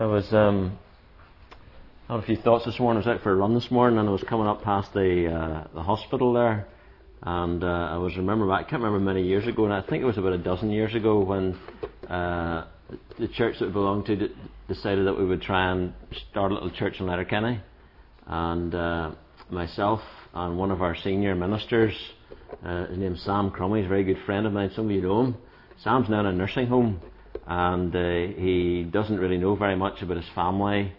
I had a few thoughts this morning. I was out for a run this morning, and I was coming up past the hospital there, and I was remembering back. I can't remember many years ago, and I think it was about a dozen years ago when the church that we belonged to decided that we would try and start a little church in Letterkenny, and myself and one of our senior ministers, his name's Sam Crummy, he's a very good friend of mine. Some of you know him. Sam's now in a nursing home, and he doesn't really know very much about his family.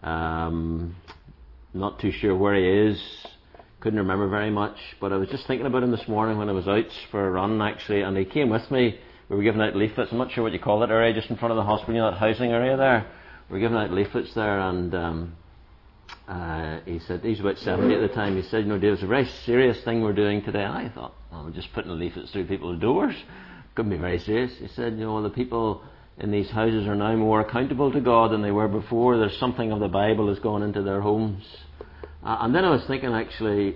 Not too sure where he is. Couldn't remember very much. But I was just thinking about him this morning when I was out for a run, actually, and he came with me. We were giving out leaflets. I'm not sure what you call that area, just in front of the hospital, you know, that housing area there. We were giving out leaflets there, and he said, he's about 70 at the time, he said, you know, Dave, it's a very serious thing we're doing today. And I thought, well, we're just putting leaflets through people's doors. Couldn't be very serious. He said, you know, the people in these houses are now more accountable to God than they were before. There's something of the Bible has gone into their homes. And then I was thinking, actually,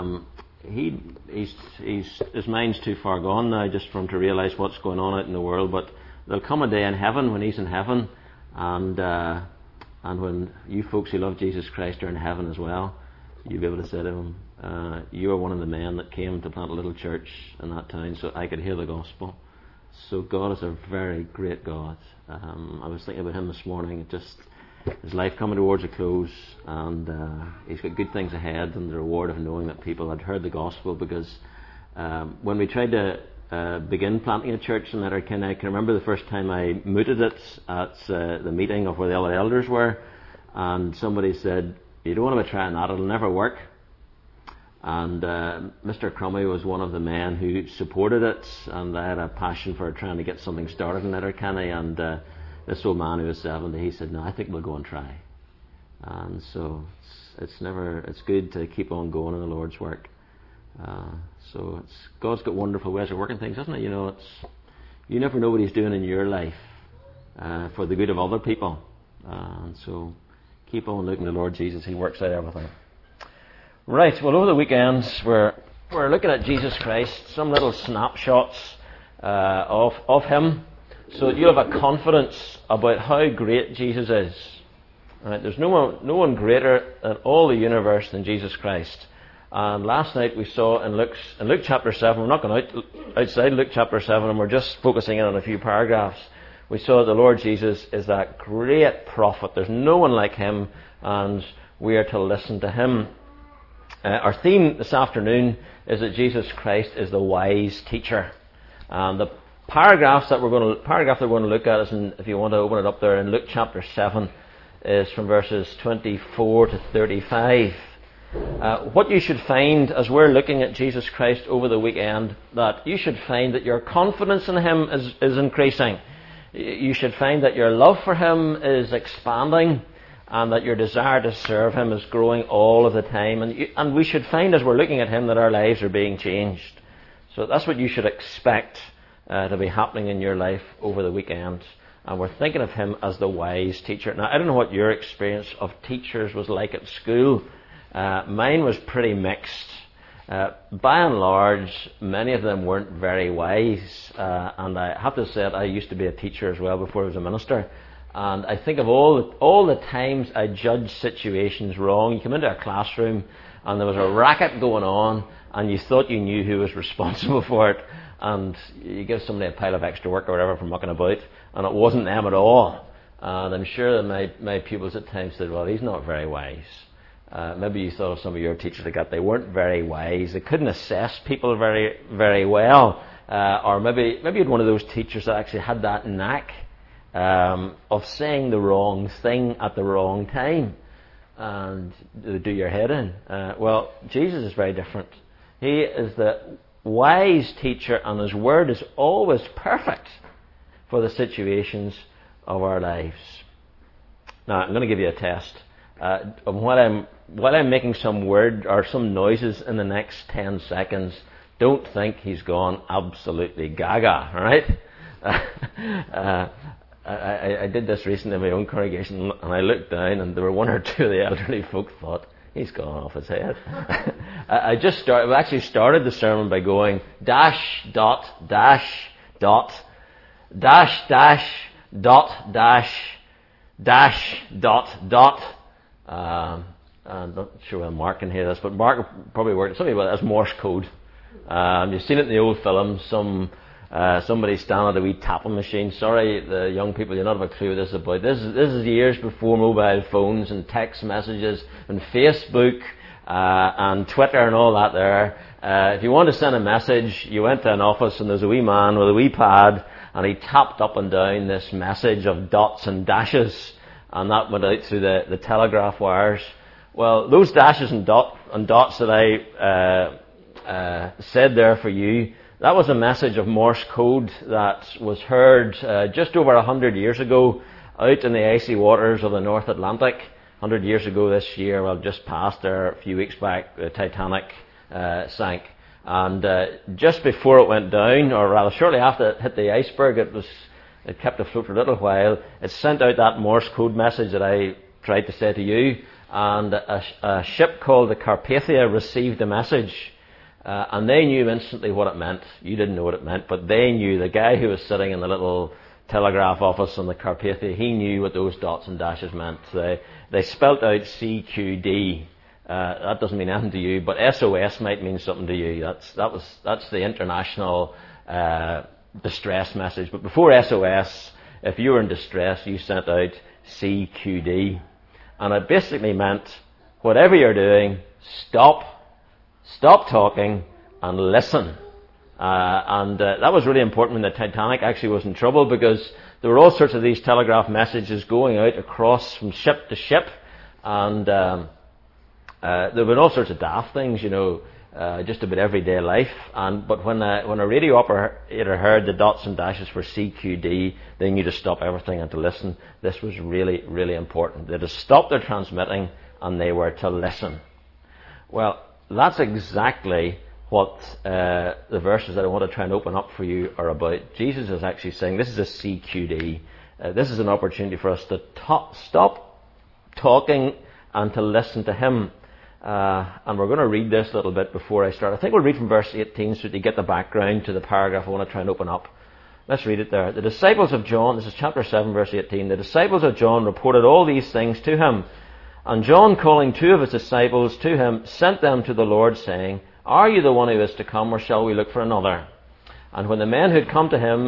his mind's too far gone now just for him to realise what's going on out in the world. But there'll come a day in heaven when he's in heaven, and when you folks who love Jesus Christ are in heaven as well, you'll be able to say to him, you are one of the men that came to plant a little church in that town so I could hear the gospel. So God is a very great God. I was thinking about him this morning, just his life coming towards a close, and he's got good things ahead, and the reward of knowing that people had heard the gospel. Because when we tried to begin planting a church in Letterkenny, I can remember the first time I mooted it at the meeting of where the other elders were, and somebody said, you don't want to be trying that, it'll never work. And Mr. Crummy was one of the men who supported it, and I had a passion for trying to get something started in Letterkenny. And this old man who was 70, he said, no, I think we'll go and try. And so it's good to keep on going in the Lord's work. God's got wonderful ways of working things, hasn't it? You know, you never know what he's doing in your life for the good of other people. And so keep on looking to the Lord Jesus. He works out everything. Right, well, over the weekends we're looking at Jesus Christ, some little snapshots of him, so that you have a confidence about how great Jesus is. Right, there's no one greater in all the universe than Jesus Christ. And last night we saw in Luke chapter 7, we're not going outside Luke chapter 7, and we're just focusing in on a few paragraphs. We saw that the Lord Jesus is that great prophet. There's no one like him, and we are to listen to him. Our theme this afternoon is that Jesus Christ is the wise teacher. And the paragraph that we're going to look at is, if you want to open it up there, in Luke chapter 7, is from verses 24 to 35. What you should find as we're looking at Jesus Christ over the weekend, that you should find that your confidence in him is increasing. You should find that your love for him is expanding, and that your desire to serve him is growing all of the time. And we should find, as we're looking at him, that our lives are being changed. So that's what you should expect to be happening in your life over the weekend. And we're thinking of him as the wise teacher. Now, I don't know what your experience of teachers was like at school. Mine was pretty mixed. By and large, many of them weren't very wise. And I have to say that I used to be a teacher as well before I was a minister. And I think of all the times I judged situations wrong. You come into a classroom and there was a racket going on, and you thought you knew who was responsible for it, and you give somebody a pile of extra work or whatever for mucking about, and it wasn't them at all. And I'm sure that my pupils at times said, well, he's not very wise. Maybe you thought of some of your teachers like that. They weren't very wise. They couldn't assess people very, very well. Or maybe you had one of those teachers that actually had that knack of saying the wrong thing at the wrong time and do your head in. Well, Jesus is very different. He is the wise teacher, and his word is always perfect for the situations of our lives. Now, I'm going to give you a test. While I'm making some word or some noises in the next 10 seconds, don't think he's gone absolutely gaga, all right? I did this recently in my own congregation, and I looked down, and there were one or two of the elderly folk thought, he's gone off his head. I actually started the sermon by going dash, dot, dash, dot, dash, dash, dot, dash, dash, dot, dot. I'm not sure whether Mark can hear this, but Mark probably worked something about it as Morse code. You've seen it in the old films. Somebody standing at a wee tapping machine. Sorry, the young people, you don't have a clue what this is about. This is years before mobile phones and text messages and Facebook and Twitter and all that there. If you want to send a message, you went to an office and there's a wee man with a wee pad and he tapped up and down this message of dots and dashes, and that went out through the telegraph wires. Well, those dashes and dots that I said there for you, that was a message of Morse code that was heard just over 100 years ago out in the icy waters of the North Atlantic. 100 years ago this year, well, just passed there a few weeks back, the Titanic sank. And just before it went down, or rather shortly after it hit the iceberg, it kept afloat for a little while. It sent out that Morse code message that I tried to say to you, and a ship called the Carpathia received the message. And they knew instantly what it meant. You didn't know what it meant, but they knew. The guy who was sitting in the little telegraph office on the Carpathia, he knew what those dots and dashes meant. They spelt out CQD. That doesn't mean anything to you, but SOS might mean something to you. That's the international distress message. But before SOS, if you were in distress, you sent out CQD. And it basically meant, whatever you're doing, stop talking and listen. That was really important when the Titanic actually was in trouble, because there were all sorts of these telegraph messages going out across from ship to ship, and there were all sorts of daft things, just about everyday life. But when a radio operator heard the dots and dashes for CQD, they knew to stop everything and to listen. This was really, really important. They had to stop their transmitting and they were to listen. Well, that's exactly what the verses that I want to try and open up for you are about. Jesus is actually saying this is a CQD. This is an opportunity for us to stop talking and to listen to Him. And we're going to read this a little bit before I start. I think we'll read from verse 18 so that you get the background to the paragraph I want to try and open up. Let's read it there. The disciples of John, this is chapter 7, verse 18. The disciples of John reported all these things to him. And John, calling two of his disciples to him, sent them to the Lord, saying, Are you the one who is to come, or shall we look for another? And when the men who had come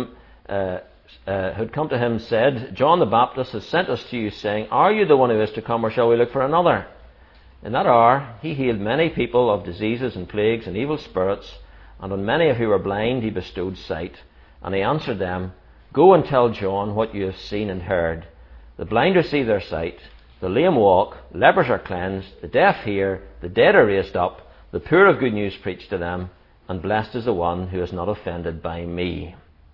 to him said, John the Baptist has sent us to you, saying, Are you the one who is to come, or shall we look for another? In that hour he healed many people of diseases and plagues and evil spirits, and on many who were blind he bestowed sight. And he answered them, Go and tell John what you have seen and heard. The blind receive their sight, the lame walk, lepers are cleansed, the deaf hear, the dead are raised up, the poor of good news preached to them, and blessed is the one who is not offended by me.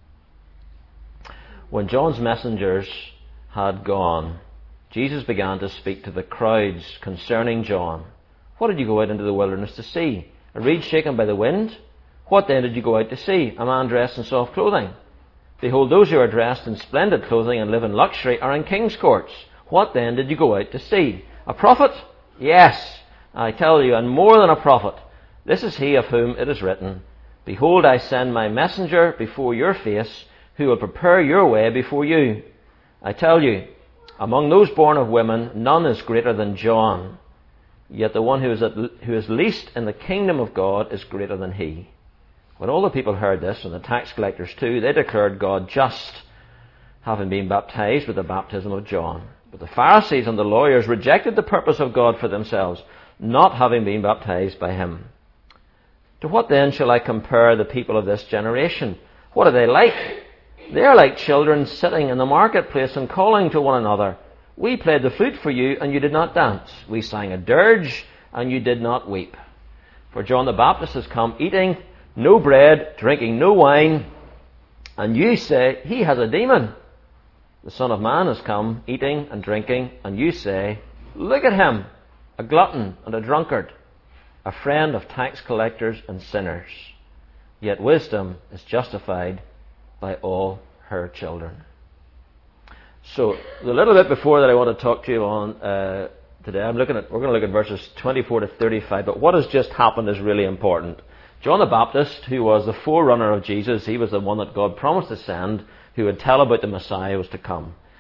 When John's messengers had gone, Jesus began to speak to the crowds concerning John. What did you go out into the wilderness to see? A reed shaken by the wind? What then did you go out to see? A man dressed in soft clothing? Behold, those who are dressed in splendid clothing and live in luxury are in king's courts. What then did you go out to see? A prophet? Yes, I tell you, and more than a prophet. This is he of whom it is written, Behold, I send my messenger before your face, who will prepare your way before you. I tell you, among those born of women, none is greater than John. Yet the one who is least in the kingdom of God is greater than he. When all the people heard this, and the tax collectors too, they declared God just, having been baptized with the baptism of John. But the Pharisees and the lawyers rejected the purpose of God for themselves, not having been baptized by him. To what then shall I compare the people of this generation? What are they like? They are like children sitting in the marketplace and calling to one another. We played the flute for you, and you did not dance. We sang a dirge, and you did not weep. For John the Baptist has come eating no bread, drinking no wine, and you say, He has a demon. The Son of Man has come eating and drinking, and you say, Look at him, a glutton and a drunkard, a friend of tax collectors and sinners. Yet wisdom is justified by all her children. So, the little bit before that I want to talk to you on today, we're going to look at verses 24 to 35, but what has just happened is really important. John the Baptist, who was the forerunner of Jesus, he was the one that God promised to send, who would tell about the Messiah who was to come.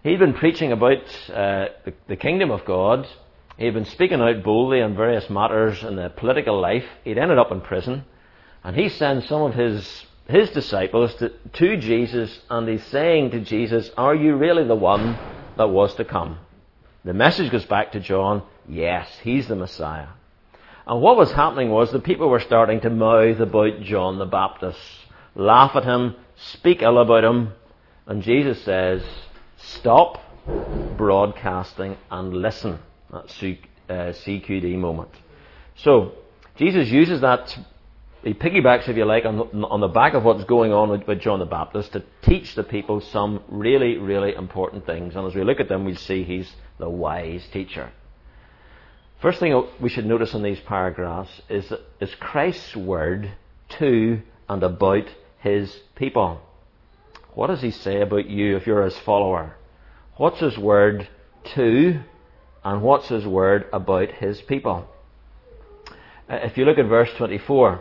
He'd been preaching about the kingdom of God. He'd been speaking out boldly on various matters in the political life. He'd ended up in prison. And he sends some of his disciples to Jesus, and he's saying to Jesus, are you really the one that was to come? The message goes back to John, yes, he's the Messiah. And what was happening was the people were starting to mouth about John the Baptist, laugh at him, speak ill about him. And Jesus says, stop broadcasting and listen. That's CQD moment. So, Jesus uses that, he piggybacks, if you like, on the back of what's going on with John the Baptist to teach the people some really, really important things. And as we look at them, we'll see he's the wise teacher. First thing we should notice in these paragraphs is Christ's word to and about his people. What does he say about you if you're his follower? What's his word to and what's his word about his people? If you look at verse 24,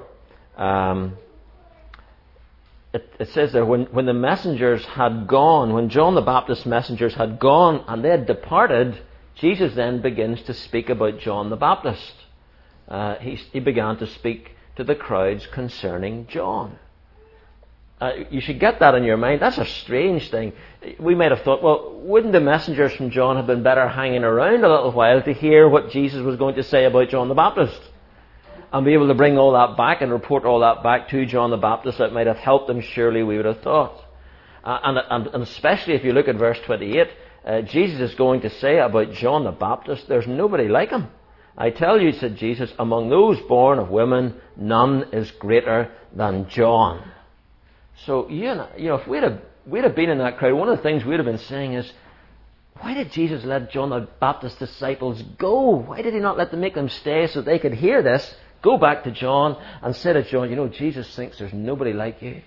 it says there, when the messengers had gone, when John the Baptist's messengers had gone and they had departed, Jesus then begins to speak about John the Baptist. He began to speak to the crowds concerning John. You should get that in your mind. That's a strange thing. We might have thought, well, wouldn't the messengers from John have been better hanging around a little while to hear what Jesus was going to say about John the Baptist? And be able to bring all that back and report all that back to John the Baptist. That might have helped them, surely we would have thought. And especially if you look at verse 28, Jesus is going to say about John the Baptist, there's nobody like him. I tell you, said Jesus, among those born of women, none is greater than John. So, if we'd have been in that crowd, one of the things we'd have been saying is, why did Jesus let John the Baptist's disciples go? Why did he not let them make them stay so they could hear this, go back to John and say to John, Jesus thinks there's nobody like you.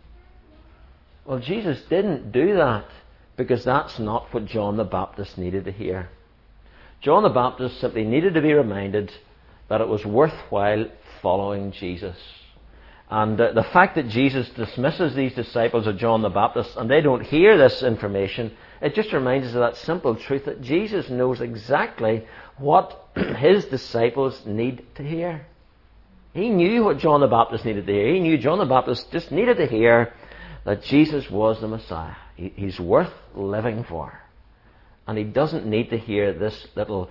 Well, Jesus didn't do that because that's not what John the Baptist needed to hear. John the Baptist simply needed to be reminded that it was worthwhile following Jesus. And the fact that Jesus dismisses these disciples of John the Baptist and they don't hear this information, it just reminds us of that simple truth that Jesus knows exactly what his disciples need to hear. He knew what John the Baptist needed to hear. He knew John the Baptist just needed to hear that Jesus was the Messiah. He's worth living for. And he doesn't need to hear this little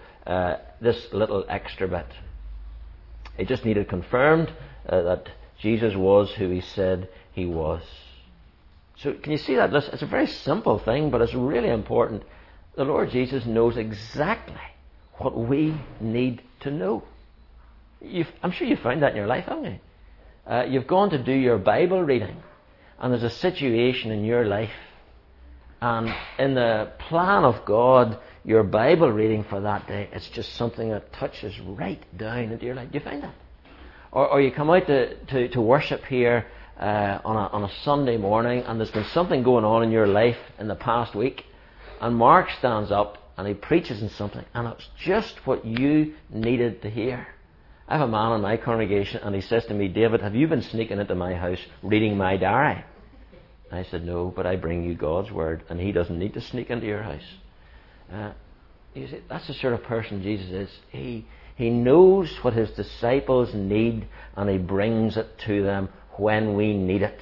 extra bit. He just needed confirmed that Jesus was who he said he was. So can you see that? Listen, it's a very simple thing, but it's really important. The Lord Jesus knows exactly what we need to know. I'm sure you've found that in your life, haven't you? You've gone to do your Bible reading, and there's a situation in your life, and in the plan of God, your Bible reading for that day, it's just something that touches right down into your life. Do you find that? Or you come out to worship here on a Sunday morning, and there's been something going on in your life in the past week, and Mark stands up and he preaches on something, and it's just what you needed to hear. I have a man in my congregation, and he says to me, David, have you been sneaking into my house reading my diary? I said, no, but I bring you God's word, and he doesn't need to sneak into your house. You see, that's the sort of person Jesus is. He knows what his disciples need, and he brings it to them when we need it.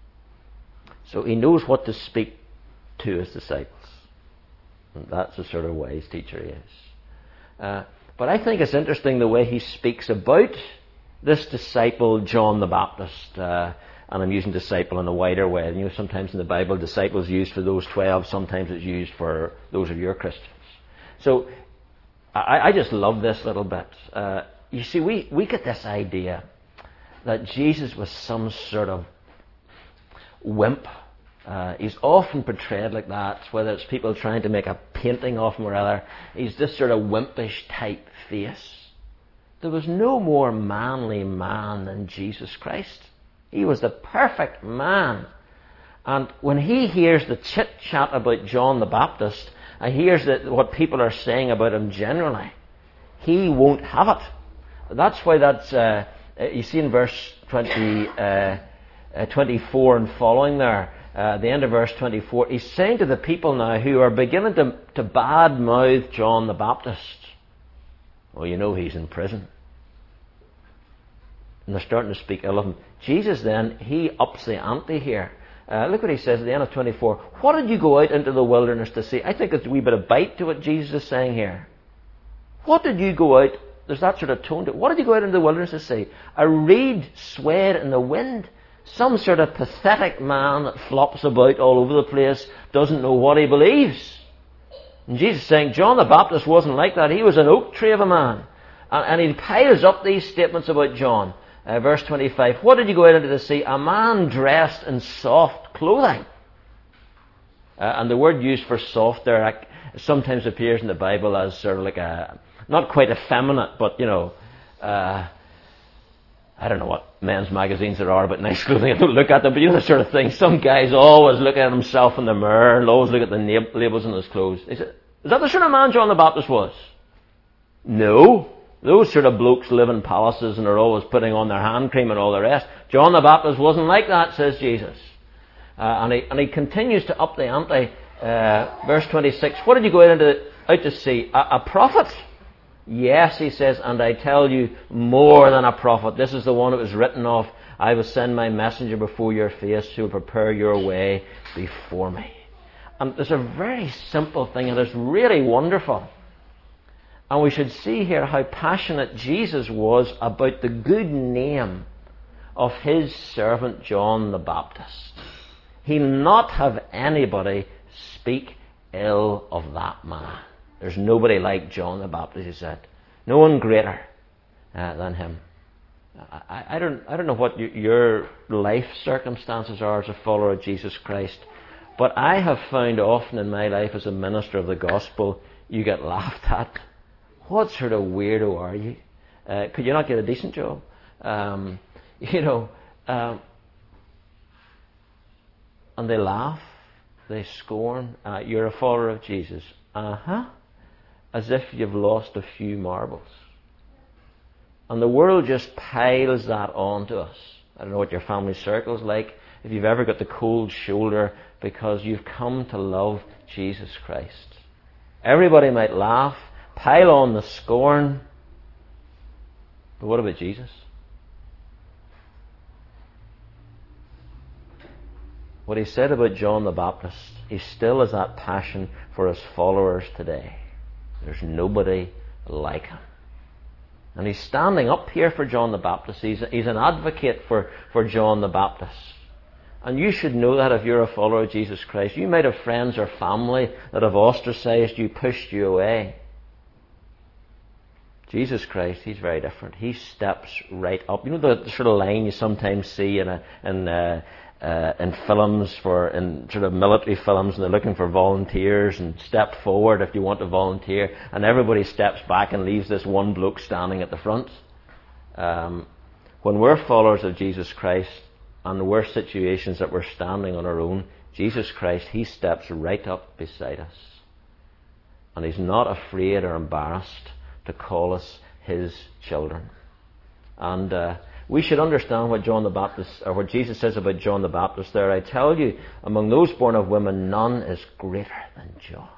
So he knows what to speak to his disciples. And that's the sort of wise teacher he is. But I think it's interesting the way he speaks about this disciple, John the Baptist. And I'm using disciple in a wider way. Sometimes in the Bible, disciple is used for those 12. Sometimes it's used for those of your Christians. So I just love this little bit. You see, we get this idea that Jesus was some sort of wimp. He's often portrayed like that, whether it's people trying to make a painting of him or other. He's this sort of wimpish type face. There was no more manly man than Jesus Christ. He was the perfect man. And when he hears the chit-chat about John the Baptist, and hears what people are saying about him generally, he won't have it. That's why you see in verse 24 and following there, at the end of verse 24, he's saying to the people now who are beginning to bad-mouth John the Baptist, well, you know he's in prison. And they're starting to speak ill of him. Jesus then, he ups the ante here. Look what he says at the end of 24. What did you go out into the wilderness to see? I think there's a wee bit of bite to what Jesus is saying here. What did you go out? There's that sort of tone to it. What did you go out into the wilderness to see? A reed swayed in the wind? Some sort of pathetic man that flops about all over the place, doesn't know what he believes. And Jesus is saying John the Baptist wasn't like that. He was an oak tree of a man. And he piles up these statements about John. Verse 25. What did you go out into to see? A man dressed in soft clothing. And the word used for soft there sometimes appears in the Bible as sort of like not quite effeminate, but, I don't know what men's magazines there are about nice clothing. I don't look at them, but the sort of thing. Some guy's always looking at himself in the mirror and always look at the labels on his clothes. Is that the sort of man John the Baptist was? No. Those sort of blokes live in palaces and are always putting on their hand cream and all the rest. John the Baptist wasn't like that, says Jesus. And he continues to up the ante. Verse 26. What did you go out to see? A prophet? Yes, he says, and I tell you, more than a prophet. This is the one that was written of. I will send my messenger before your face who will prepare your way before me. And there's a very simple thing, and it's really wonderful. And we should see here how passionate Jesus was about the good name of his servant John the Baptist. He'll not have anybody speak ill of that man. There's nobody like John the Baptist, he said. No one greater than him. I don't know what your life circumstances are as a follower of Jesus Christ, but I have found often in my life as a minister of the gospel, you get laughed at. What sort of weirdo are you? Could you not get a decent job? And they laugh, they scorn. You're a follower of Jesus. As if you've lost a few marbles. And the world just piles that onto us. I don't know what your family circle's like, if you've ever got the cold shoulder because you've come to love Jesus Christ. Everybody might laugh, pile on the scorn, but what about Jesus? What he said about John the Baptist, he still has that passion for his followers today. There's nobody like him. And he's standing up here for John the Baptist. He's an advocate for John the Baptist. And you should know that if you're a follower of Jesus Christ. You might have friends or family that have ostracized you, pushed you away. Jesus Christ, he's very different. He steps right up. You know the sort of line you sometimes see in films, in sort of military films, and they're looking for volunteers and step forward if you want to volunteer, and everybody steps back and leaves this one bloke standing at the front. When we're followers of Jesus Christ and we're situations that we're standing on our own, Jesus Christ, he steps right up beside us. And he's not afraid or embarrassed to call us his children. And we should understand what John the Baptist, or what Jesus says about John the Baptist there. I tell you, among those born of women, none is greater than John.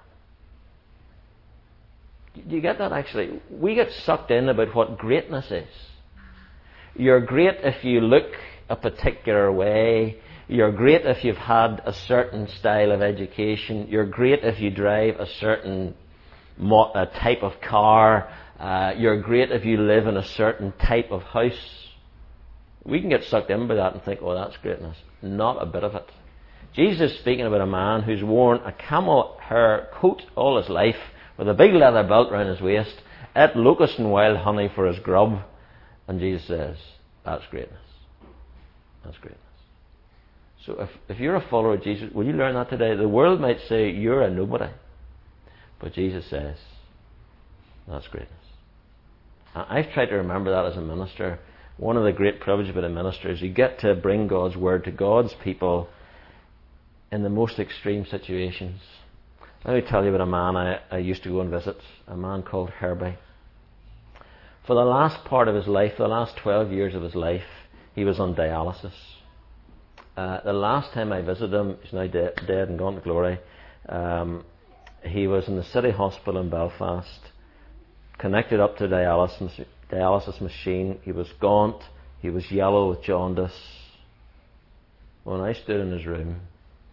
Do you get that actually? We get sucked in about what greatness is. You're great if you look a particular way. You're great if you've had a certain style of education. You're great if you drive a certain type of car. You're great if you live in a certain type of house. We can get sucked in by that and think, oh, that's greatness. Not a bit of it. Jesus is speaking about a man who's worn a camel hair coat all his life with a big leather belt around his waist, ate locust and wild honey for his grub, and Jesus says, that's greatness. That's greatness. So if you're a follower of Jesus, will you learn that today? The world might say you're a nobody, but Jesus says, that's greatness. I've tried to remember that as a minister. One of the great privileges about a minister is you get to bring God's word to God's people in the most extreme situations. Let me tell you about a man I used to go and visit, a man called Herbie. For the last part of his life, the last 12 years of his life, he was on dialysis. The last time I visited him, he's now dead and gone to glory. He was in the city hospital in Belfast, connected up to dialysis machine. He was gaunt. He was yellow with jaundice. When I stood in his room,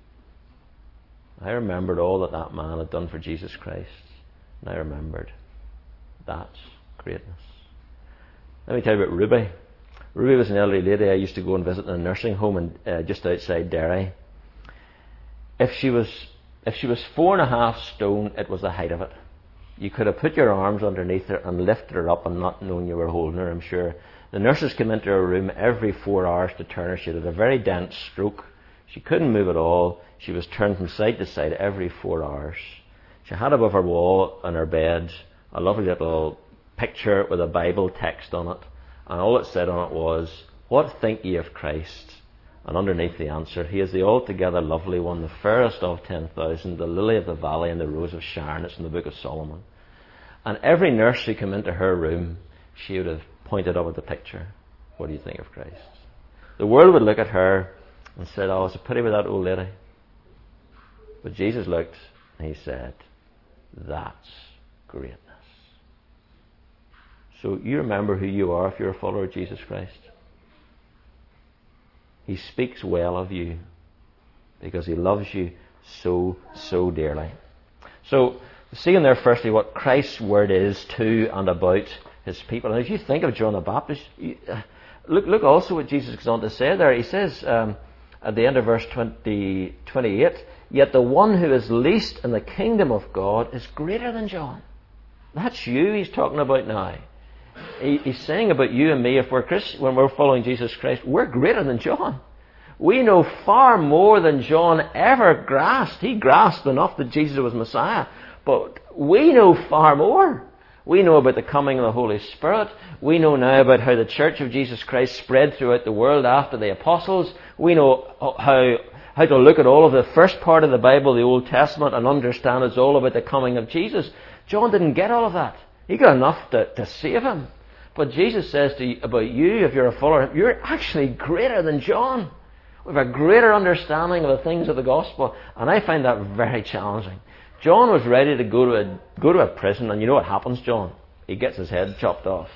I remembered all that man had done for Jesus Christ. And I remembered, that's greatness. Let me tell you about Ruby. Ruby was an elderly lady I used to go and visit in a nursing home just outside Derry. If she was 4.5 stone, it was the height of it. You could have put your arms underneath her and lifted her up and not known you were holding her, I'm sure. The nurses came into her room every 4 hours to turn her. She had a very dense stroke. She couldn't move at all. She was turned from side to side every 4 hours. She had above her wall on her bed a lovely little picture with a Bible text on it. And all it said on it was, "What think ye of Christ?" And underneath the answer, "He is the altogether lovely one, the fairest of 10,000, the lily of the valley and the rose of Sharon." It's in the book of Solomon. And every nurse who came into her room, she would have pointed up at the picture. "What do you think of Christ?" The world would look at her and said, "Oh, it's a pity with that old lady." But Jesus looked and he said, "That's greatness." So you remember who you are if you're a follower of Jesus Christ. He speaks well of you because he loves you so, so dearly. So, seeing there firstly what Christ's word is to and about his people. And as you think of John the Baptist, look also what Jesus goes on to say there. He says at the end of verse 28, "Yet the one who is least in the kingdom of God is greater than John." That's you he's talking about now. He's saying about you and me, if we're Christian, when we're following Jesus Christ, we're greater than John. We know far more than John ever grasped. He grasped enough that Jesus was Messiah. But we know far more. We know about the coming of the Holy Spirit. We know now about how the Church of Jesus Christ spread throughout the world after the apostles. We know how to look at all of the first part of the Bible, the Old Testament, and understand it's all about the coming of Jesus. John didn't get all of that. He got enough to save him. But Jesus says to you, about you, if you're a follower, you're actually greater than John. We have a greater understanding of the things of the gospel. And I find that very challenging. John was ready to go to a prison, and you know what happens, John? He gets his head chopped off.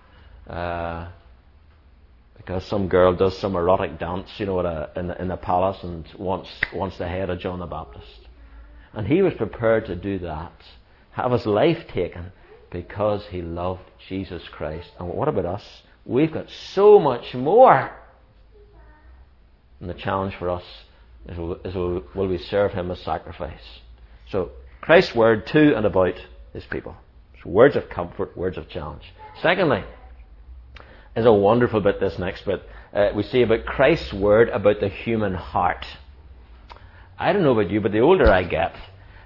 Because some girl does some erotic dance, in the palace and wants the head of John the Baptist. And he was prepared to do that, have his life taken, because he loved Jesus Christ. And what about us? We've got so much more. And the challenge for us is will we serve him as sacrifice? So, Christ's word to and about his people. So words of comfort, words of challenge. Secondly, is a wonderful bit, this next bit. We see about Christ's word about the human heart. I don't know about you, but the older I get,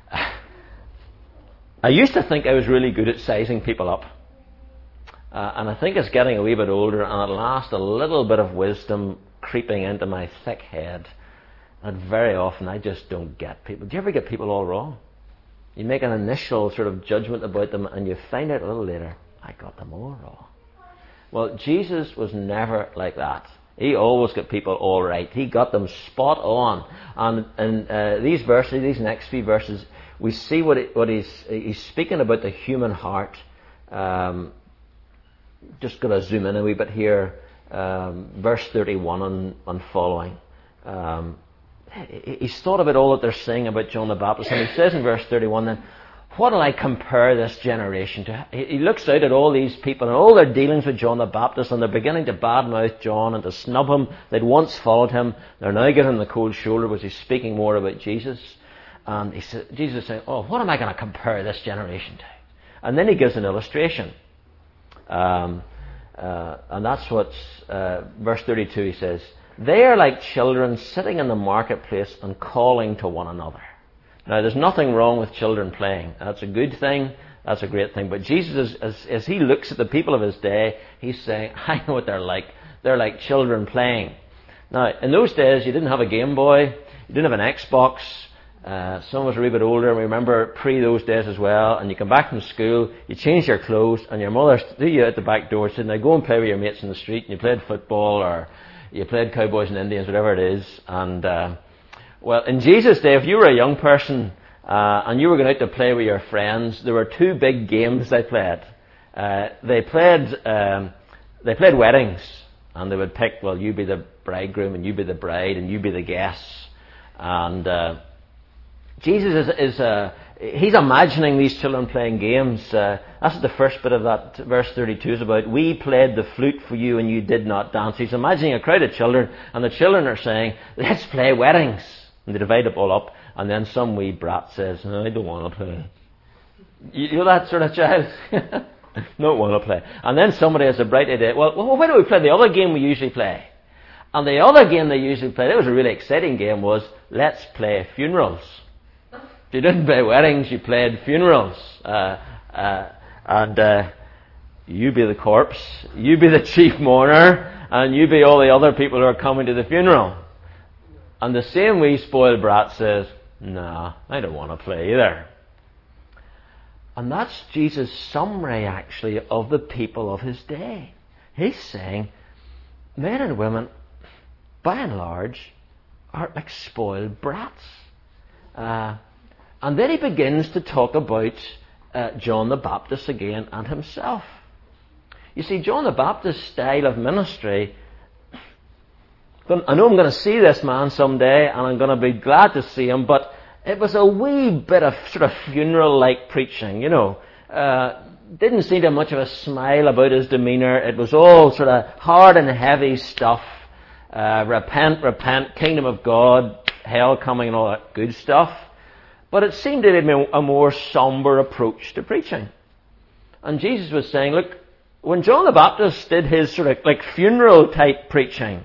I used to think I was really good at sizing people up. And I think it's getting a wee bit older, and at last a little bit of wisdom creeping into my thick head. And very often I just don't get people. Do you ever get people all wrong? You make an initial sort of judgment about them, and you find out a little later, I got them all wrong. Well, Jesus was never like that. He always got people all right. He got them spot on. And in these verses, these next few verses, we see what he's speaking about the human heart. Just going to zoom in a wee bit here. Verse 31 and following. He's thought about all that they're saying about John the Baptist. And he says in verse 31 then, "What'll I compare this generation to?" He looks out at all these people and all their dealings with John the Baptist, and they're beginning to badmouth John and to snub him. They'd once followed him. They're now giving him the cold shoulder because he's speaking more about Jesus. And Jesus is saying, "Oh, what am I going to compare this generation to?" And then he gives an illustration. And that's what verse 32 he says, "They are like children sitting in the marketplace and calling to one another." Now, there's nothing wrong with children playing. That's a good thing. That's a great thing. But Jesus, as he looks at the people of his day, he's saying, I know what they're like. They're like children playing. Now, in those days, you didn't have a Game Boy. You didn't have an Xbox. Some of us are a wee bit older, and we remember pre those days as well. And you come back from school, you change your clothes, and your mother threw you out the back door, said, "Now go and play with your mates in the street." And you played football, or you played Cowboys and Indians, whatever it is. And well, in Jesus' day, if you were a young person and you were going out to play with your friends, there were two big games they played. They played weddings, and they would pick, well, you be the bridegroom, and you be the bride, and you be the guests. And Jesus he's imagining these children playing games. That's what the first bit of that verse 32 is about. We played the flute for you, and you did not dance. He's imagining a crowd of children, and the children are saying, let's play weddings. And they divide it all up, and then some wee brat says, no, I don't want to play. You know that sort of child? Don't want to play. And then somebody has a bright idea, well, why don't we play the other game we usually play? And the other game they usually played, it was a really exciting game, was let's play funerals. You didn't play weddings, you played funerals. And you be the corpse, you be the chief mourner, and you be all the other people who are coming to the funeral. And the same wee spoiled brat says, nah, I don't want to play either. And that's Jesus' summary, actually, of the people of his day. He's saying, men and women, by and large, are like spoiled brats. And then he begins to talk about John the Baptist again and himself. You see, John the Baptist's style of ministry, I know I'm going to see this man someday, and I'm going to be glad to see him, but it was a wee bit of sort of funeral-like preaching, you know. Didn't seem to have much of a smile about his demeanour. It was all sort of hard and heavy stuff. Repent, repent, kingdom of God, hell coming, and all that good stuff. But it seemed to be a more somber approach to preaching. And Jesus was saying, look, when John the Baptist did his sort of like funeral-type preaching,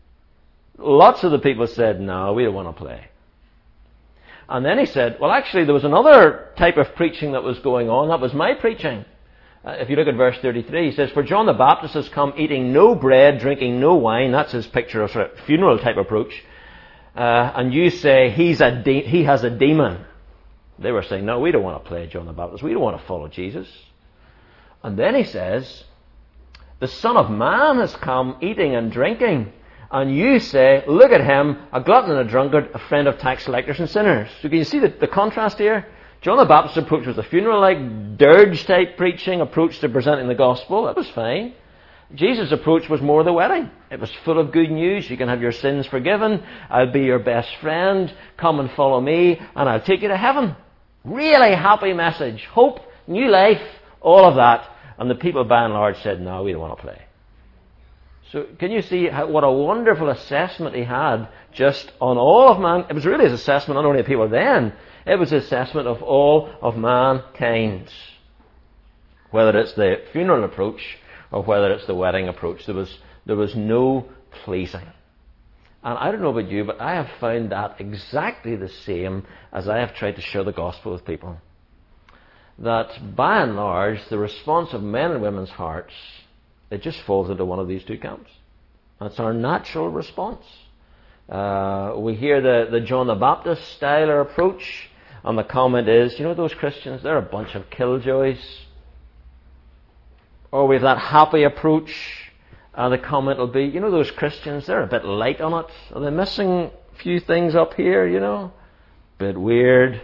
lots of the people said, no, we don't want to play. And then he said, well, actually, there was another type of preaching that was going on. That was my preaching. If you look at verse 33, he says, for John the Baptist has come eating no bread, drinking no wine. That's his picture of sort of funeral-type approach. And you say, he has a demon. They were saying, no, we don't want to play John the Baptist. We don't want to follow Jesus. And then he says, the Son of Man has come eating and drinking. And you say, look at him, a glutton and a drunkard, a friend of tax collectors and sinners. So can you see the contrast here? John the Baptist's approach was a funeral-like, dirge-type preaching approach to presenting the gospel. That was fine. Jesus' approach was more the wedding. It was full of good news. You can have your sins forgiven. I'll be your best friend. Come and follow me, and I'll take you to heaven. Really happy message. Hope, new life, all of that. And the people by and large said, no, we don't want to play. So can you see what a wonderful assessment he had just on all of man? It was really his assessment not only of people then, it was his assessment of all of mankind. Whether it's the funeral approach or whether it's the wedding approach, there was no pleasing. And I don't know about you, but I have found that exactly the same as I have tried to share the gospel with people. That by and large, the response of men and women's hearts, it just falls into one of these two camps. That's our natural response. We hear the John the Baptist style or approach, and the comment is, you know, those Christians, they're a bunch of killjoys. Or we have that happy approach, and the comment will be, you know, those Christians, they're a bit light on it. Are they missing a few things up here, you know? Bit weird.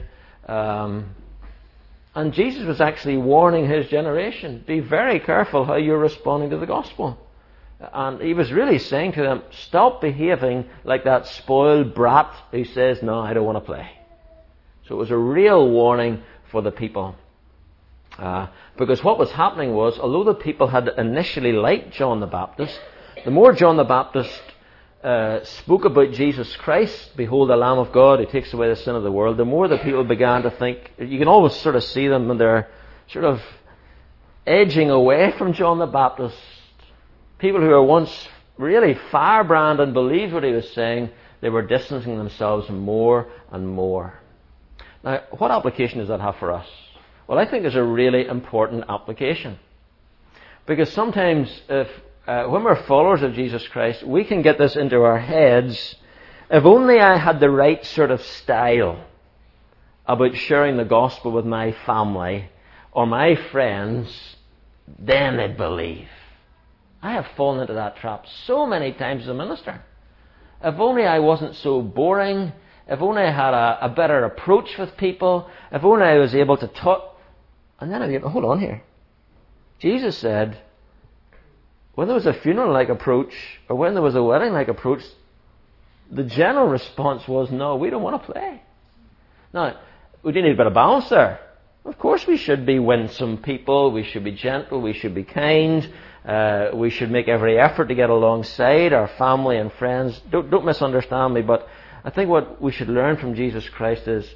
And Jesus was actually warning his generation, be very careful how you're responding to the gospel. And he was really saying to them, stop behaving like that spoiled brat who says, no, I don't want to play. So it was a real warning for the people. Because what was happening was, although the people had initially liked John the Baptist, the more John the Baptist spoke about Jesus Christ, behold the Lamb of God who takes away the sin of the world, the more the people began to think, you can always sort of see them when they're sort of edging away from John the Baptist. People who were once really firebrand and believed what he was saying, they were distancing themselves more and more. Now, what application does that have for us? Well, I think there's a really important application. Because sometimes when we're followers of Jesus Christ, we can get this into our heads, if only I had the right sort of style about sharing the gospel with my family or my friends, then they'd believe. I have fallen into that trap so many times as a minister. If only I wasn't so boring. If only I had a better approach with people. If only I was able to talk. And then I get, hold on here. Jesus said, when there was a funeral-like approach, or when there was a wedding-like approach, the general response was, no, we don't want to play. Now, we do need a bit of balance there. Of course we should be winsome people, we should be gentle, we should be kind, we should make every effort to get alongside our family and friends. Don't misunderstand me, but I think what we should learn from Jesus Christ is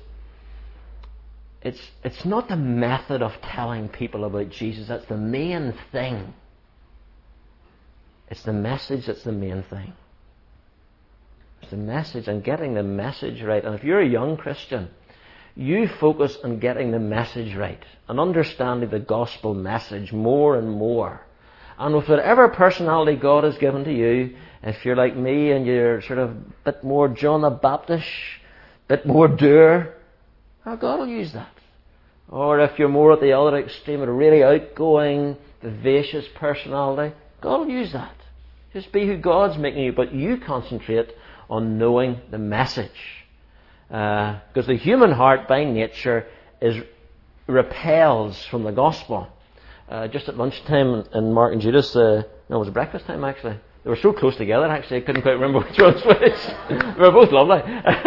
it's not the method of telling people about Jesus that's the main thing. It's the message that's the main thing. It's the message and getting the message right. And if you're a young Christian, you focus on getting the message right and understanding the gospel message more and more. And with whatever personality God has given to you, if you're like me and you're sort of a bit more John the Baptist, a bit more doer, God will use that. Or if you're more at the other extreme, a really outgoing, vivacious personality, God will use that. Just be who God's making you, but you concentrate on knowing the message. Because the human heart by nature repels from the gospel. Just at lunchtime in Mark and Judas, it was breakfast time actually. They were so close together actually, I couldn't quite remember which one was which. They were both lovely.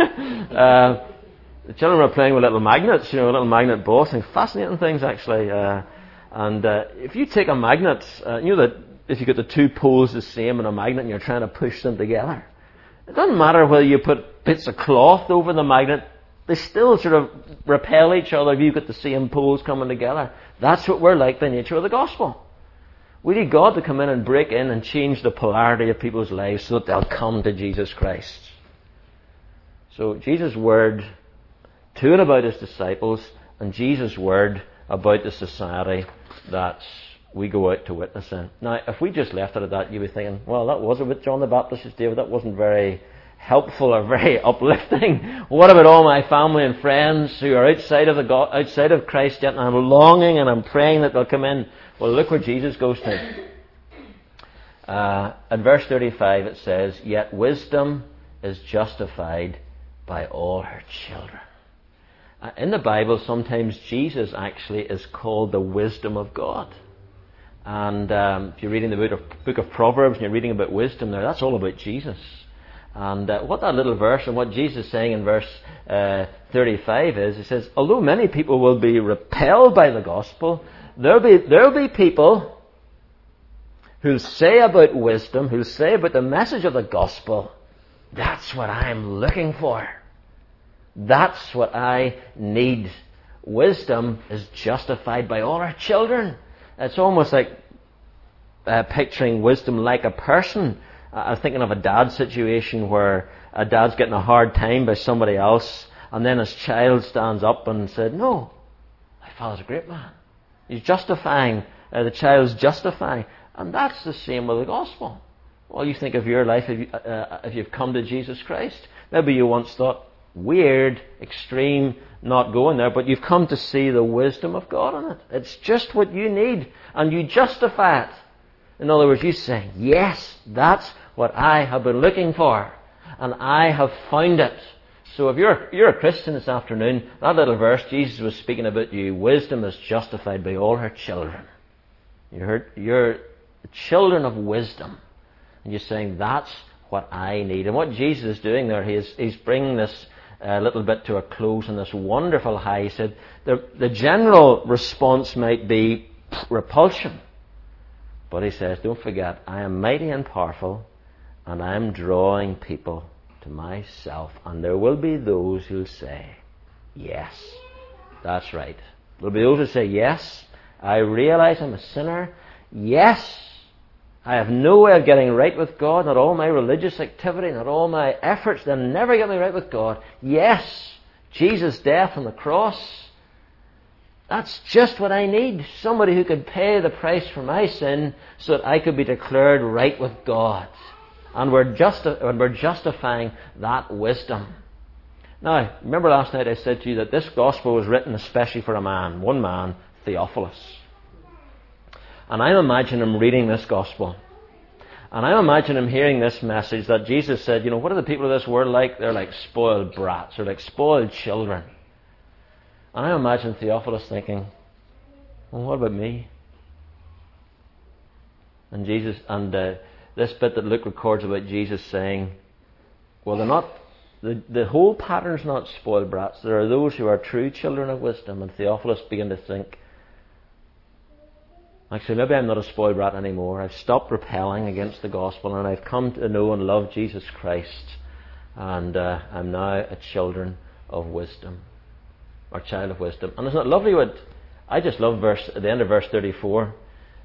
The children were playing with little magnets, little magnet balls, and fascinating things actually. And if you take a magnet, that if you get the two poles the same in a magnet and you're trying to push them together, it doesn't matter whether you put bits of cloth over the magnet, they still sort of repel each other if you've got the same poles coming together. That's what we're like by nature of the gospel. We need God to come in and break in and change the polarity of people's lives so that they'll come to Jesus Christ. So Jesus' word to and about his disciples, and Jesus' word about the society that we go out to witness in. Now, if we just left it at that, you'd be thinking, well, that was about John the Baptist, David. That wasn't very helpful or very uplifting. What about all my family and friends who are outside of Christ yet, and I'm longing and I'm praying that they'll come in? Well, look where Jesus goes to. At verse 35 it says, yet wisdom is justified by all her children. In the Bible, sometimes Jesus actually is called the wisdom of God. And if you're reading the book of Proverbs and you're reading about wisdom there, that's all about Jesus. And what that little verse and what Jesus is saying in verse 35 is, he says, although many people will be repelled by the gospel, there'll be people who'll say about wisdom, who'll say about the message of the gospel, that's what I'm looking for. That's what I need. Wisdom is justified by all our children. It's almost like picturing wisdom like a person. I was thinking of a dad situation where a dad's getting a hard time by somebody else, and then his child stands up and said, no, my father's a great man. He's justifying, the child's justifying. And that's the same with the gospel. Well, you think of your life if you've come to Jesus Christ. Maybe you once thought, weird, extreme, not going there, but you've come to see the wisdom of God in it. It's just what you need, and you justify it. In other words, you say, yes, that's what I have been looking for, and I have found it. So if you're a Christian this afternoon, that little verse, Jesus was speaking about you. Wisdom is justified by all her children. You're children of wisdom. And you're saying, that's what I need. And what Jesus is doing there, he's bringing this little bit to a close on this wonderful high. He said, the general response might be repulsion. But he says, don't forget, I am mighty and powerful, and I am drawing people to myself. And there will be those who'll say, yes, that's right. There'll be those who say, yes, I realize I'm a sinner. Yes, I have no way of getting right with God. Not all my religious activity, not all my efforts, they'll never get me right with God. Yes, Jesus' death on the cross, that's just what I need. Somebody who could pay the price for my sin so that I could be declared right with God. And we're justifying that wisdom. Now, remember last night I said to you that this gospel was written especially for a man, one man, Theophilus. And I'm imagining him reading this gospel. And I imagine him hearing this message that Jesus said, what are the people of this world like? They're like spoiled brats. They're like spoiled children. And I imagine Theophilus thinking, well, what about me? And this bit that Luke records about Jesus saying, well, they're not, the whole pattern's not spoiled brats. There are those who are true children of wisdom. And Theophilus began to think, actually, maybe I'm not a spoiled brat anymore. I've stopped repelling against the gospel and I've come to know and love Jesus Christ. And I'm now a children of wisdom, or child of wisdom. And isn't it lovely I just love at the end of verse 34.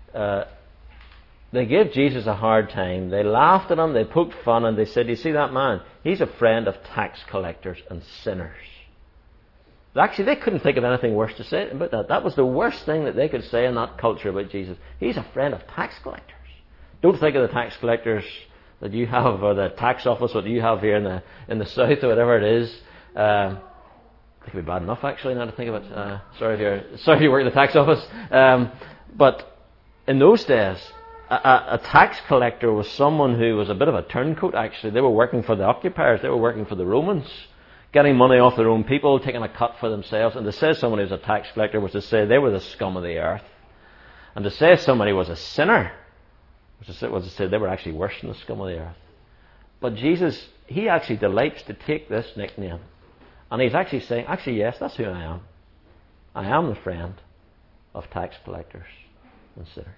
They gave Jesus a hard time. They laughed at him, they poked fun, and they said, you see that man? He's a friend of tax collectors and sinners. Actually, they couldn't think of anything worse to say about that. That was the worst thing that they could say in that culture about Jesus. He's a friend of tax collectors. Don't think of the tax collectors that you have, or the tax office that you have here in the south, or whatever it is. It could be bad enough, actually, now to think of it. Sorry if you work in the tax office. But in those days, a tax collector was someone who was a bit of a turncoat, actually. They were working for the occupiers. They were working for the Romans, getting money off their own people, taking a cut for themselves. And to say someone who was a tax collector was to say they were the scum of the earth. And to say somebody was a sinner was to say they were actually worse than the scum of the earth. But Jesus, he actually delights to take this nickname. And he's actually saying, actually, yes, that's who I am. I am the friend of tax collectors and sinners.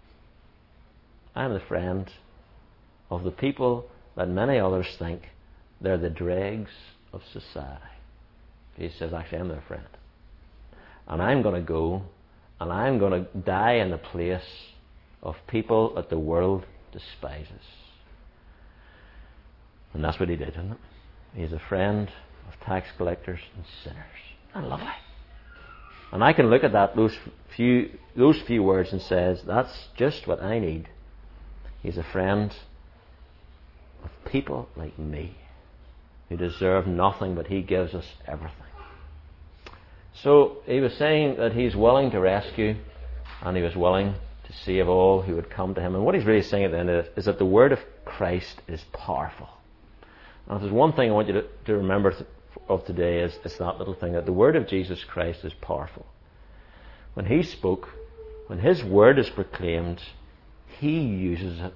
I am the friend of the people that many others think they're the dregs of society. He says, actually, I'm their friend. And I'm going to go and I'm going to die in the place of people that the world despises. And that's what he did, isn't it? He's a friend of tax collectors and sinners. Isn't that lovely? And I can look at those few words and says, that's just what I need. He's a friend of people like me who deserve nothing, but he gives us everything. So he was saying that he's willing to rescue and he was willing to save all who would come to him. And what he's really saying at the end of it is that the word of Christ is powerful. And if there's one thing I want you to remember of today is that little thing, that the word of Jesus Christ is powerful. When he spoke, when his word is proclaimed, he uses it.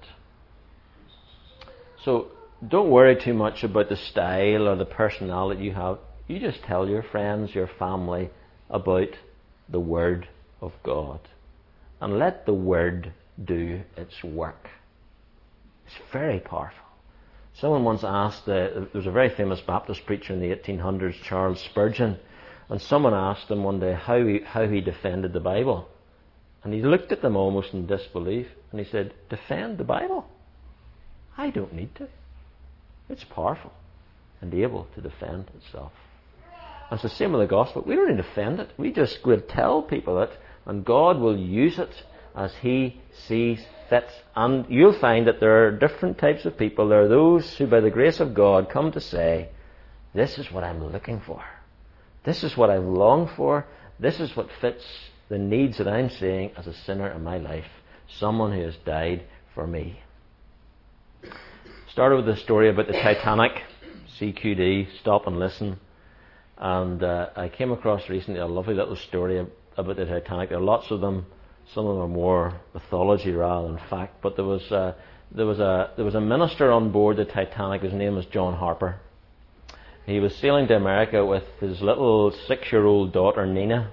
So don't worry too much about the style or the personality you have. You just tell your friends, your family about the Word of God. And let the Word do its work. It's very powerful. Someone once asked, there was a very famous Baptist preacher in the 1800s, Charles Spurgeon, and someone asked him one day how he defended the Bible. And he looked at them almost in disbelief, and he said, defend the Bible? I don't need to. It's powerful and able to defend itself. And it's the same with the gospel. We don't need to defend it. We just will tell people it, and God will use it as he sees fit. And you'll find that there are different types of people. There are those who, by the grace of God, come to say, this is what I'm looking for. This is what I long for. This is what fits the needs that I'm seeing as a sinner in my life. Someone who has died for me. Started with the story about the Titanic, CQD, Stop and Listen. And I came across recently a lovely little story about the Titanic. There are lots of them. Some of them are more mythology rather than fact. But there was a minister on board the Titanic. His name was John Harper. He was sailing to America with his little 6-year-old daughter Nina.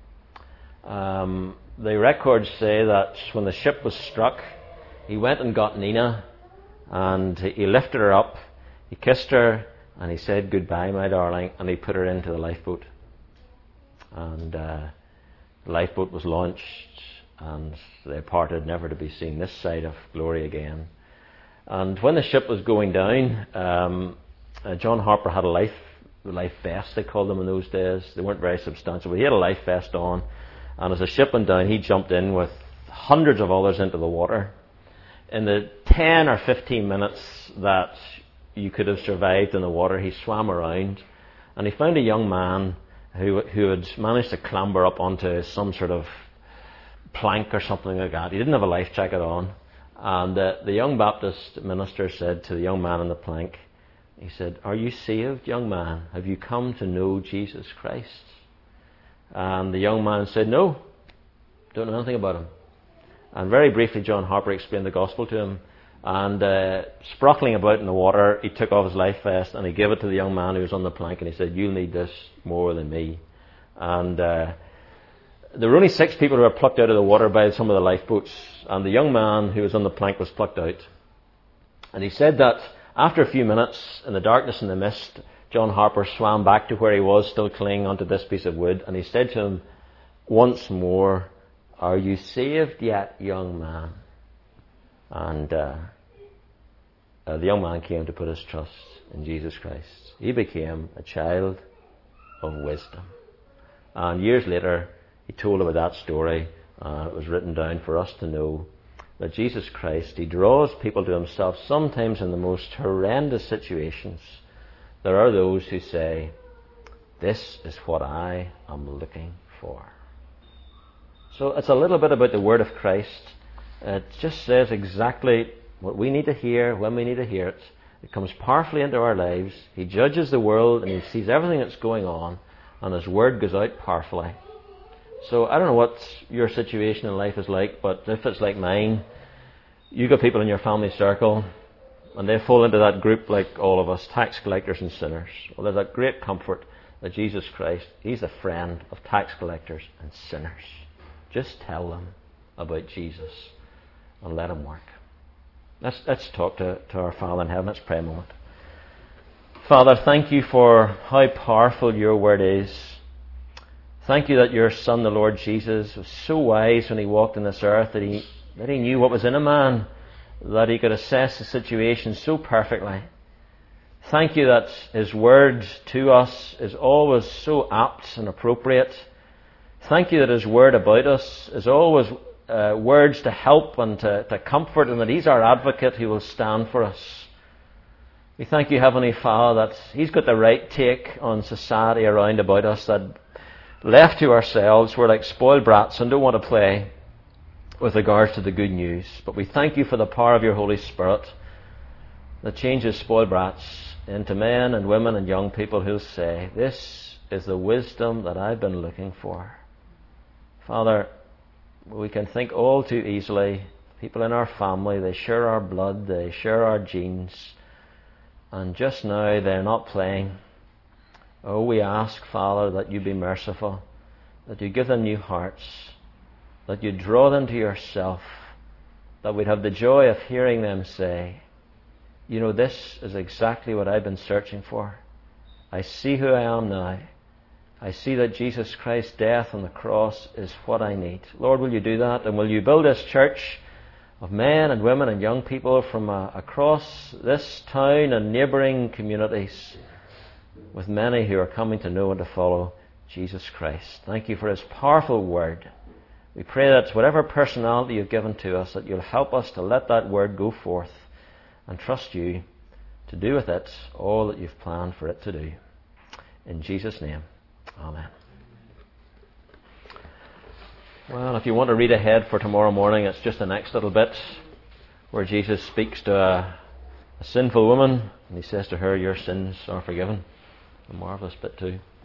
The records say that when the ship was struck, he went and got Nina, and he lifted her up, he kissed her, and he said, goodbye, my darling, and he put her into the lifeboat. And the lifeboat was launched, and they parted, never to be seen this side of glory again. And when the ship was going down, John Harper had a life vest, they called them in those days. They weren't very substantial, but he had a life vest on. And as the ship went down, he jumped in with hundreds of others into the water. In the 10 or 15 minutes that you could have survived in the water, he swam around and he found a young man who had managed to clamber up onto some sort of plank or something like that. He didn't have a life jacket on, And the young Baptist minister said to the young man on the plank, he said, "Are you saved, young man? Have you come to know Jesus Christ?" And the young man said, "No, don't know anything about him." And very briefly, John Harper explained the gospel to him. And sprockling about in the water, he took off his life vest and he gave it to the young man who was on the plank, and he said, "You'll need this more than me." And there were only 6 people who were plucked out of the water by some of the lifeboats, and the young man who was on the plank was plucked out. And he said that after a few minutes, in the darkness and the mist, John Harper swam back to where he was, still clinging onto this piece of wood, and he said to him once more, "Are you saved yet, young man?" And the young man came to put his trust in Jesus Christ. He became a child of wisdom. And years later, he told about that story. It was written down for us to know that Jesus Christ, He draws people to Himself sometimes in the most horrendous situations. There are those who say, "This is what I am looking for." So it's a little bit about the Word of Christ. It just says exactly what we need to hear when we need to hear it. It comes powerfully into our lives. He judges the world and He sees everything that's going on, and His Word goes out powerfully. So I don't know what your situation in life is like, but if it's like mine, you've got people in your family circle and they fall into that group like all of us, tax collectors and sinners. Well, there's that great comfort that Jesus Christ, He's a friend of tax collectors and sinners. Just tell them about Jesus and let Him work. Let's talk to our Father in heaven. Let's pray a moment. Father, thank You for how powerful Your Word is. Thank You that Your Son, the Lord Jesus, was so wise when He walked on this earth that He knew what was in a man, that He could assess the situation so perfectly. Thank You that His Word to us is always so apt and appropriate. Thank You that His Word about us is always words to help and to comfort, and that He's our advocate who will stand for us. We thank You, Heavenly Father, that He's got the right take on society around about us, that left to ourselves, we're like spoiled brats and don't want to play with regards to the good news. But we thank You for the power of Your Holy Spirit that changes spoiled brats into men and women and young people who'll say, "This is the wisdom that I've been looking for." Father, we can think all too easily, people in our family, they share our blood, they share our genes, and just now they're not playing. Oh, we ask, Father, that You be merciful, that You give them new hearts, that You draw them to Yourself, that we'd have the joy of hearing them say, "You know, this is exactly what I've been searching for. I see who I am now. I see that Jesus Christ's death on the cross is what I need." Lord, will You do that? And will You build this church of men and women and young people from across this town and neighbouring communities, with many who are coming to know and to follow Jesus Christ. Thank You for His powerful Word. We pray that whatever personality You've given to us, that You'll help us to let that Word go forth and trust You to do with it all that You've planned for it to do. In Jesus' name, amen. Well, if you want to read ahead for tomorrow morning, it's just the next little bit where Jesus speaks to a sinful woman and He says to her, "Your sins are forgiven." A marvellous bit too.